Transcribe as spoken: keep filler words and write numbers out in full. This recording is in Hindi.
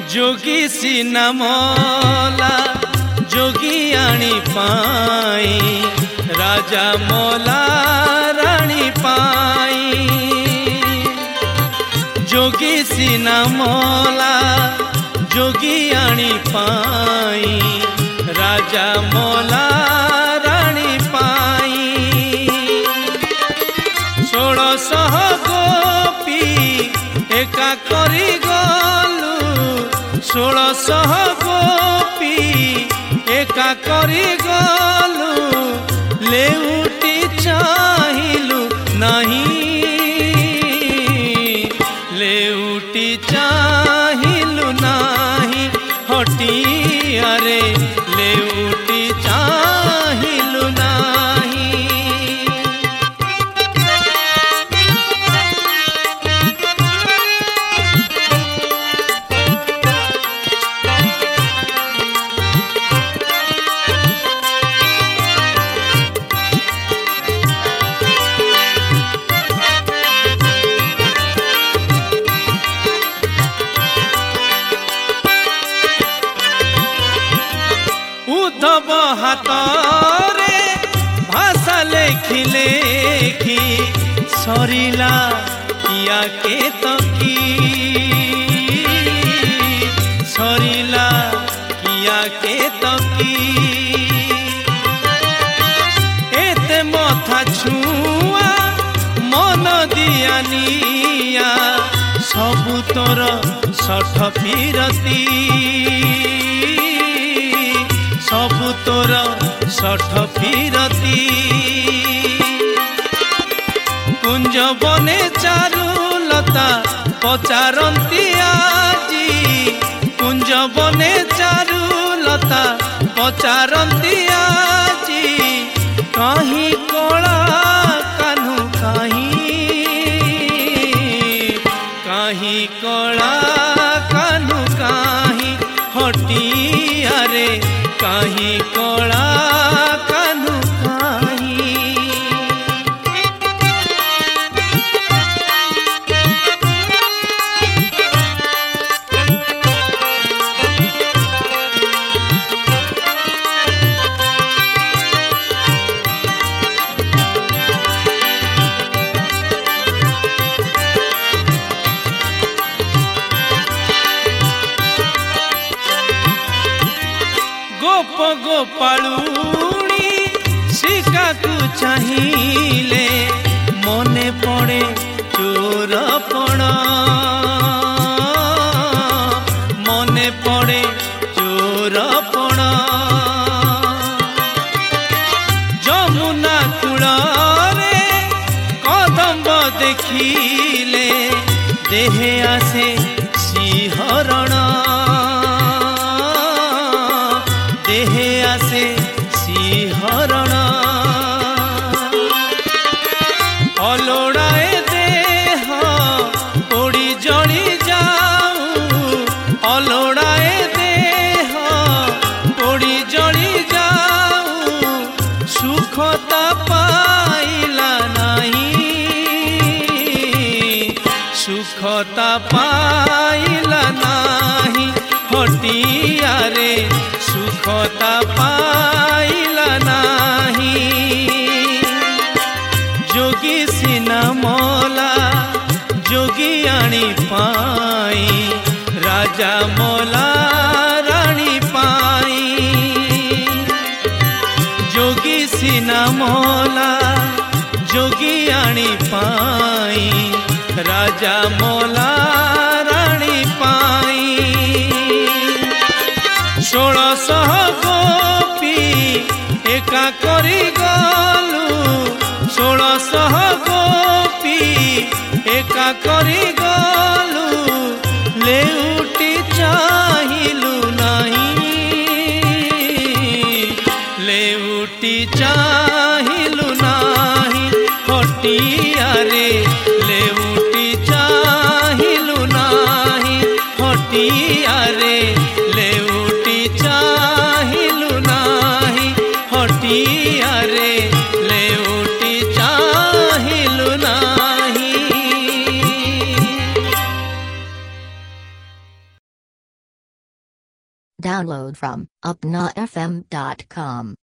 जोगी सीना मोला जोगी आनी पाई राजा मोला रानी पाई। जोगी सीना मोला जोगी आनी पाई राजा मोला रानी पाई। षोड़ सह गोपी एका करी गलु षोड़ सह गोपी एका करी गलु लेउटी चाहिलु नहीं लेउटी चाहिलु नहीं हटिया रे लेउटी चाहिलु नहीं। उद्धव हाथरे भाषा लेखि लेखि सरिला किया के तकी सरिला किया के तकी। एते मथा छुआ मन दिया निया सबु तोर सठ फिरती सबु तोर सठ फिरती। कुंज बने चारुलता पचारती आजी कुंज बने चारुलता पचारती आजी। कहीं कला कान्हू कहीं कहीं कला कान्हू कहीं हटिया रे कहीं कला कान्हू कहीं। गोप गोपालुणी शिका को चाहिए मने पड़े चोरपण मने पड़े चोरपण। जमुना कूଳରେ कदम्ब देखिले देहे आसे सिंहरण देहे आसे सिंहरण। अलोड़ाए देह पोड़ी जली जाऊं अलोड़ाए देह पोड़ी जली जाऊं सुखता पाइला नहीं सुखता पाइला नहीं हटिया रे सुखता पाइला नहीं। जोगी सीना मोला जोगी आनी पाई राजा मोला रानी पाई। जोगी सीना मोला जोगी आनी पाई राजा मोला रानी पाई। षोड़ सह गोपी एका करी गलु षोड़ सह गोपी एका करी गलु लेउटी चाहिलु नहीं लेउटी चाहिलु नहीं हटिया रे लेउटी चाहिलु नहीं हटिया रे लेउटी चाहिलु नहीं हटिया रे लेउटी चाहिलु। Download from upna f m dot com.